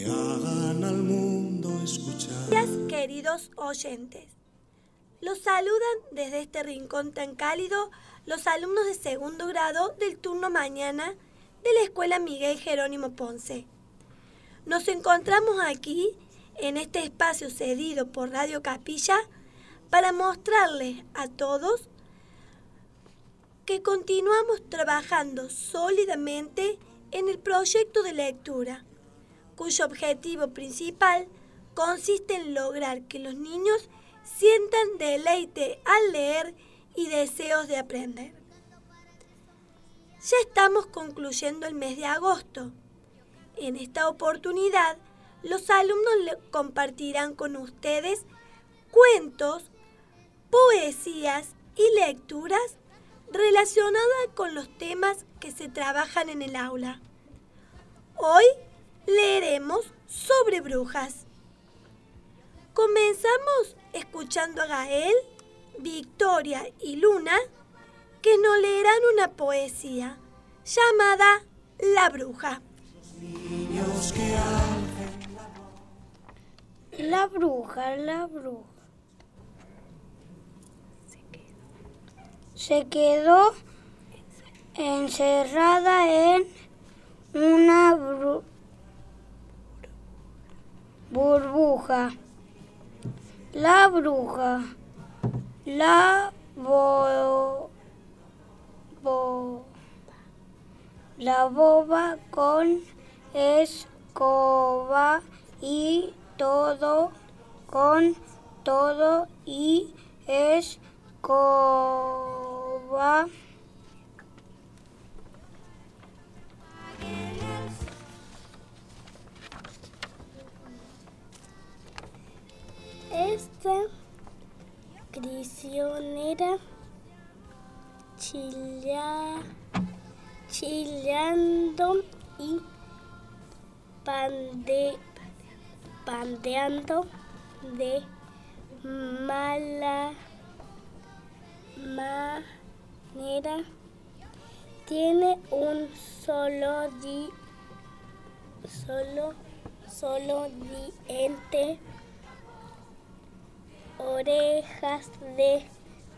que hagan al mundo escuchar. Queridos oyentes, los saludan desde este rincón tan cálido los alumnos de segundo grado del turno mañana de la Escuela Miguel Jerónimo Ponce. Nos encontramos aquí, en este espacio cedido por Radio Capilla, para mostrarles a todos que continuamos trabajando sólidamente en el proyecto de lectura, cuyo objetivo principal consiste en lograr que los niños sientan deleite al leer y deseos de aprender. Ya estamos concluyendo el mes de agosto. En esta oportunidad, los alumnos compartirán con ustedes cuentos, poesías y lecturas relacionadas con los temas que se trabajan en el aula. Hoy leeremos sobre brujas. Comenzamos escuchando a Gael, Victoria y Luna, que nos leerán una poesía llamada La Bruja. La bruja se quedó encerrada en una burbuja. La bruja, la boba con escoba y todo, con todo y escoba. Esta prisionera chillando y pandeando de mala manera, tiene un solo diente, orejas de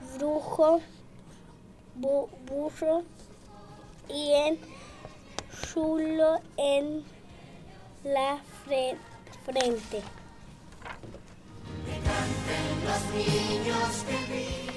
burro y en chulo en la frente. Que canten los niños que viven.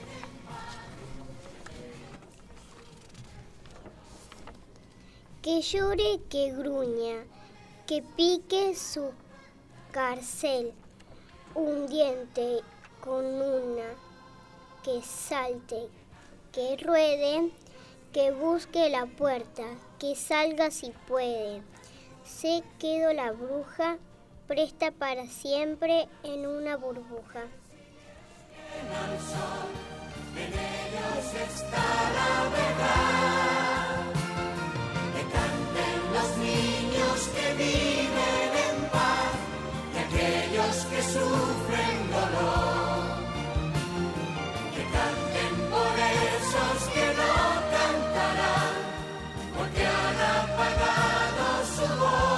Que llore, que gruña, que pique su cárcel, un diente con una, que salte, que ruede, que busque la puerta, que salga si puede. Se quedó la bruja, presta para siempre en una burbuja. Al sol, en ellos está la verdad. Que canten los niños que viven en paz y aquellos que sufren dolor. Que canten por esos que no cantarán porque han apagado su voz.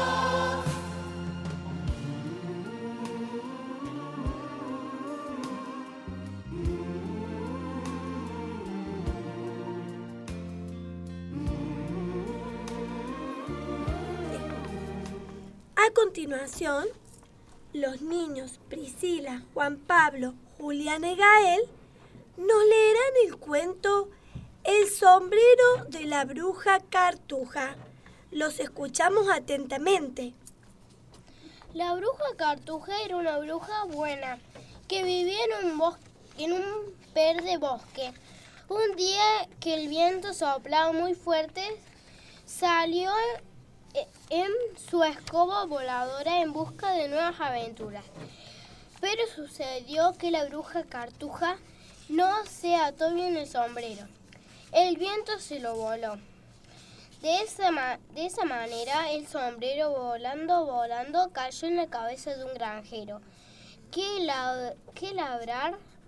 A continuación, los niños Priscila, Juan Pablo, Juliana y Gael nos leerán el cuento El sombrero de la bruja Cartuja. Los escuchamos atentamente. La bruja Cartuja era una bruja buena que vivía en un verde bosque. Un día que el viento soplaba muy fuerte, salió en su escoba voladora en busca de nuevas aventuras. Pero sucedió que la bruja Cartuja no se ató bien el sombrero. El viento se lo voló. De esa manera, el sombrero volando, cayó en la cabeza de un granjero que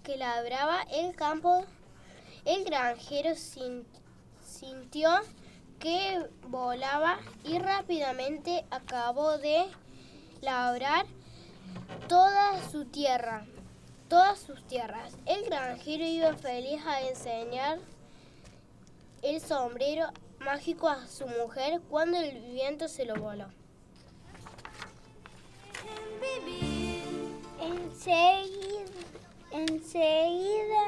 labraba el campo. El granjero sintió que volaba y rápidamente acabó de labrar todas sus tierras. El granjero iba feliz a enseñar el sombrero mágico a su mujer cuando el viento se lo voló. Enseguida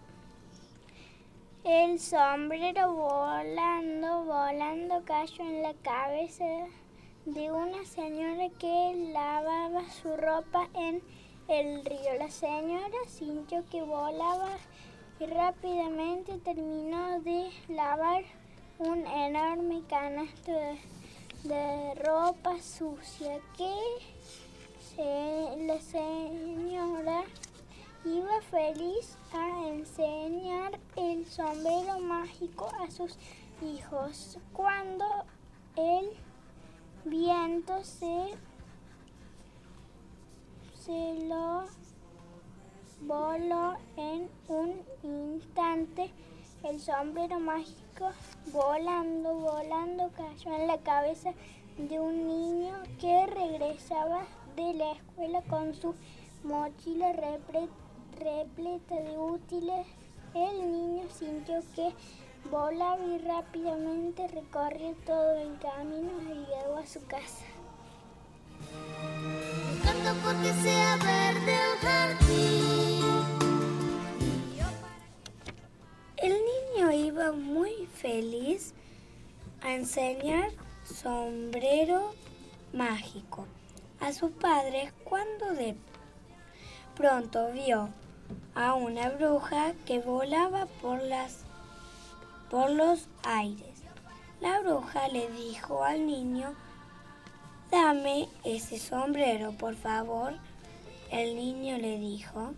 el sombrero volando cayó en la cabeza de una señora que lavaba su ropa en el río. La señora sintió que volaba y rápidamente terminó de lavar un enorme canasto de ropa sucia la señora iba feliz a enseñar el sombrero mágico a sus hijos cuando el viento se lo voló en un instante. El sombrero mágico volando cayó en la cabeza de un niño que regresaba de la escuela con su mochila repleta de útiles. El niño sintió que volaba y rápidamente recorrió todo el camino y llegó a su casa. Canto porque sea verde el jardín. El niño iba muy feliz a enseñar sombrero mágico a sus padres cuando de pronto vio a una bruja que volaba por los aires. La bruja le dijo al niño: «Dame ese sombrero, por favor». El niño le dijo: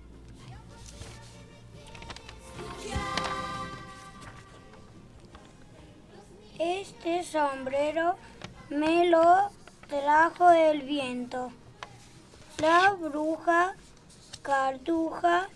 «Este sombrero me lo trajo el viento». La bruja Cartuja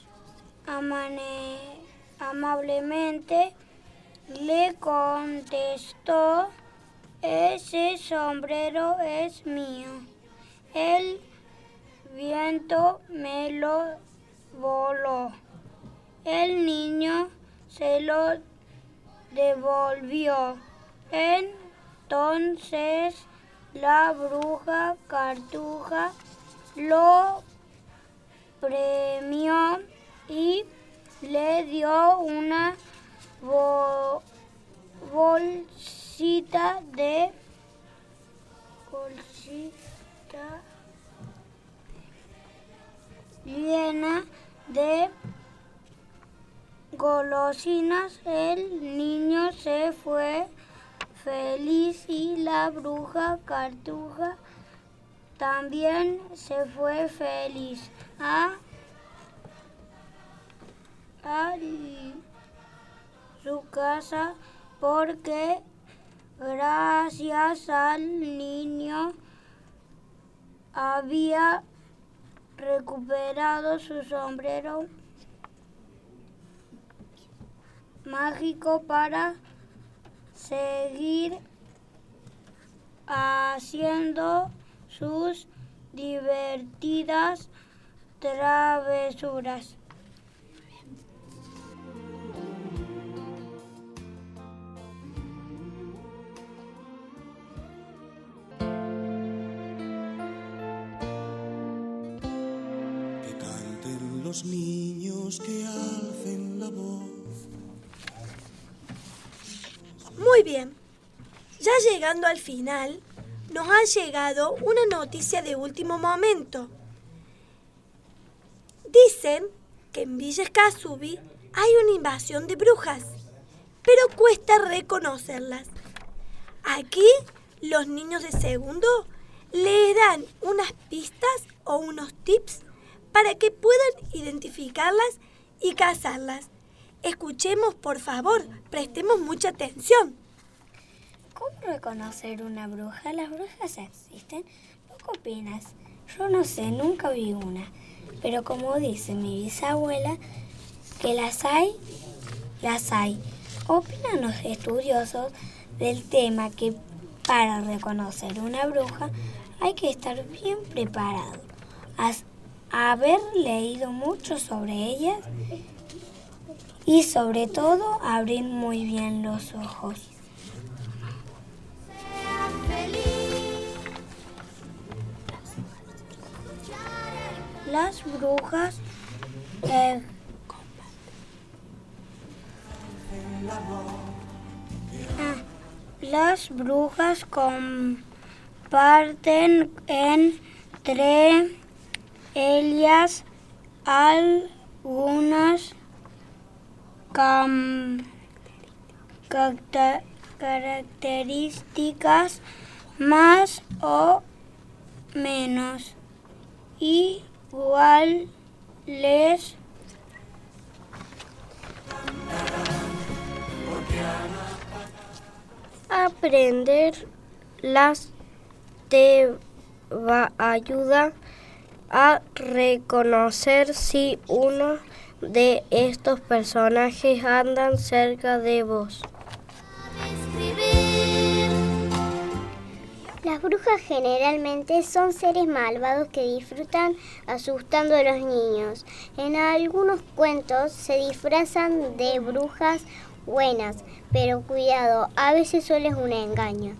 amablemente le contestó: «Ese sombrero es mío. El viento me lo voló». El niño se lo devolvió. Entonces la bruja Cartuja lo premió y le dio una bolsita llena de golosinas. El niño se fue feliz y la bruja Cartuja también se fue feliz a su casa, porque gracias al niño había recuperado su sombrero mágico para seguir haciendo sus divertidas travesuras. Que canten los niños, que alcen la voz. Muy bien, ya llegando al final, nos ha llegado una noticia de último momento. Dicen que en Villa Escazú hay una invasión de brujas, pero cuesta reconocerlas. Aquí los niños de segundo les dan unas pistas o unos tips para que puedan identificarlas y cazarlas. Escuchemos, por favor, prestemos mucha atención. ¿Cómo reconocer una bruja? ¿Las brujas existen? ¿Tú qué opinas? Yo no sé, nunca vi una. Pero como dice mi bisabuela, que las hay, las hay. Opinan los estudiosos del tema que para reconocer una bruja hay que estar bien preparado, haber leído mucho sobre ellas y sobre todo abrir muy bien los ojos. Las brujas comparten entre ellas algunas características más o menos iguales. Aprenderlas te ayuda a reconocer si uno de estos personajes andan cerca de vos. Las brujas generalmente son seres malvados que disfrutan asustando a los niños. En algunos cuentos se disfrazan de brujas buenas, pero cuidado, a veces solo es un engaño.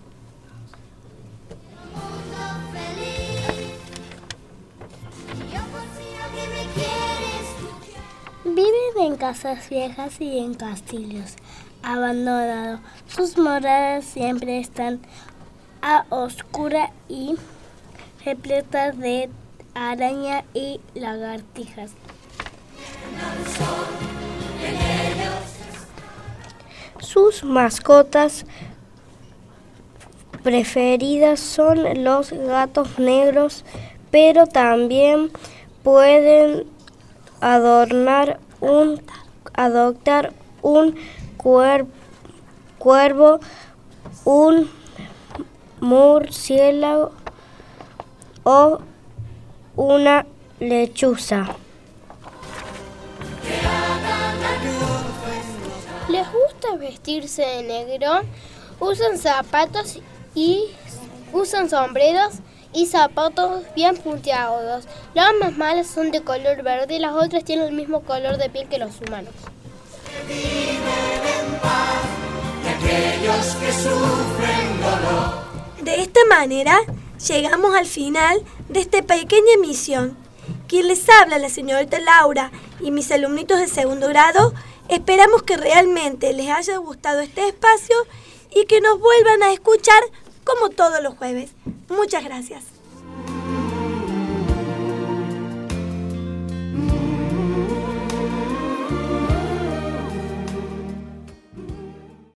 Viven en casas viejas y en castillos abandonados. Sus moradas siempre están a oscuras y repletas de arañas y lagartijas. Sus mascotas preferidas son los gatos negros, pero también pueden adoptar un cuervo, un murciélago o una lechuza. Les gusta vestirse de negro, usan zapatos y usan sombreros y zapatos bien puntiagudos. Las más malas son de color verde y las otras tienen el mismo color de piel que los humanos. De esta manera llegamos al final de esta pequeña emisión. Quien les habla, la señorita Laura y mis alumnitos de segundo grado, esperamos que realmente les haya gustado este espacio y que nos vuelvan a escuchar como todos los jueves. Muchas gracias.